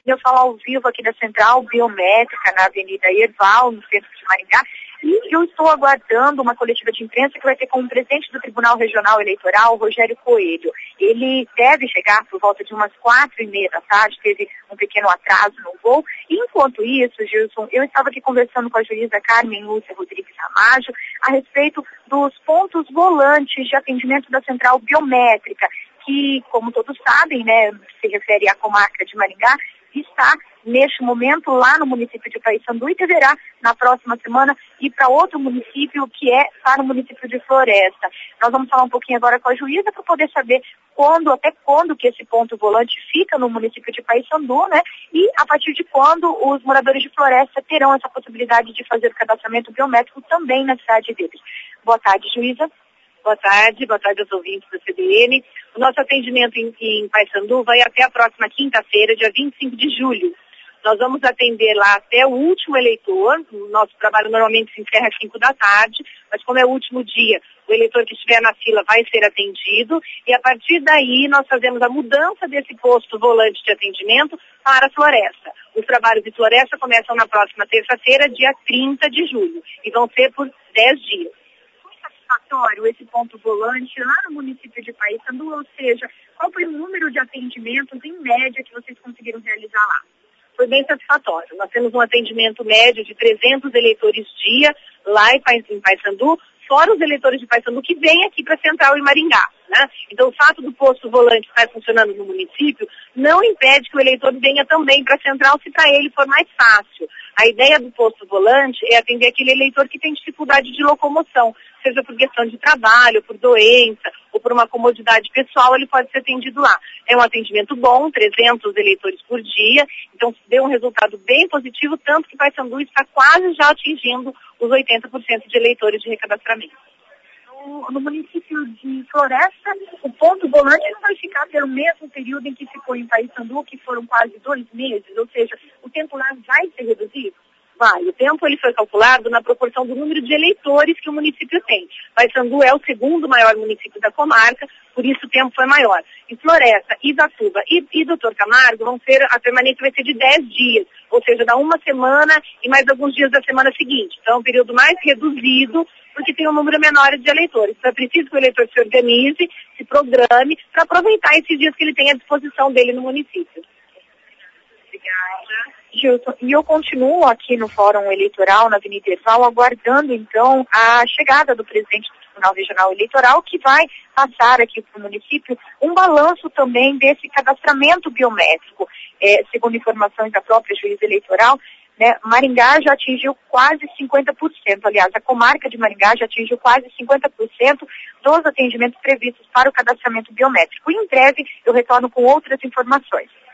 Eu falo ao vivo aqui da Central Biométrica, na Avenida Herval, no centro de Maringá, e eu estou aguardando uma coletiva de imprensa que vai ter como presidente do Tribunal Regional Eleitoral, Rogério Coelho. Ele deve chegar por volta de umas 4h30 da tarde, teve um pequeno atraso no voo. E, enquanto isso, Gilson, eu estava aqui conversando com a juíza Carmen Lúcia Rodrigues Ramalho a respeito dos pontos volantes de atendimento da Central Biométrica, que, como todos sabem, né, se refere à comarca de Maringá, está neste momento lá no município de Paissandu e deverá na próxima semana ir para outro município, que é para o município de Floresta. Nós vamos falar um pouquinho agora com a juíza para poder saber até quando que esse ponto volante fica no município de Paissandu, né? E a partir de quando os moradores de Floresta terão essa possibilidade de fazer o cadastramento biométrico também na cidade deles. Boa tarde, juíza. Boa tarde aos ouvintes da CBN. O nosso atendimento em Paissandu vai até a próxima quinta-feira, dia 25 de julho. Nós vamos atender lá até o último eleitor. O nosso trabalho normalmente se encerra às 5 da tarde, mas como é o último dia, o eleitor que estiver na fila vai ser atendido e a partir daí nós fazemos a mudança desse posto volante de atendimento para a Floresta. Os trabalhos de Floresta começam na próxima terça-feira, dia 30 de julho, e vão ser por 10 dias. Esse ponto volante lá no município de Paissandu, ou seja, qual foi o número de atendimentos em média que vocês conseguiram realizar lá? Foi bem satisfatório. Nós temos um atendimento médio de 300 eleitores dia lá em Paissandu, fora os eleitores de Paissandu que vêm aqui para a Central e Maringá, né? Então o fato do posto volante estar funcionando no município não impede que o eleitor venha também para a Central se para ele for mais fácil. A ideia do posto volante é atender aquele eleitor que tem dificuldade de locomoção, seja por questão de trabalho, por doença, ou por uma comodidade pessoal, ele pode ser atendido lá. É um atendimento bom, 300 eleitores por dia, então deu um resultado bem positivo, tanto que Paissandu está quase já atingindo os 80% de eleitores de recadastramento. No município de Floresta, o ponto volante não vai ficar pelo mesmo período em que ficou em Paissandu, que foram quase 2 meses, ou seja, o tempo lá vai ser reduzido? Vai. O tempo ele foi calculado na proporção do número de eleitores que o município tem. Paissandu é o segundo maior município da comarca, por isso o tempo foi maior. Em Floresta, Ivatuba e Doutor Camargo a permanência vai ser de 10 dias, ou seja, dá uma semana e mais alguns dias da semana seguinte. Então é um período mais reduzido, porque tem um número menor de eleitores. Então é preciso que o eleitor se organize, se programe, para aproveitar esses dias que ele tem à disposição dele no município. Obrigada. Gilson, e eu continuo aqui no Fórum Eleitoral, na Avenida Herval, aguardando então a chegada do presidente do Tribunal Regional Eleitoral, que vai passar aqui para o município um balanço também desse cadastramento biométrico. Segundo informações da própria juíza eleitoral, né, Maringá já atingiu quase 50%, aliás, a comarca de Maringá já atingiu quase 50% dos atendimentos previstos para o cadastramento biométrico. E em breve eu retorno com outras informações.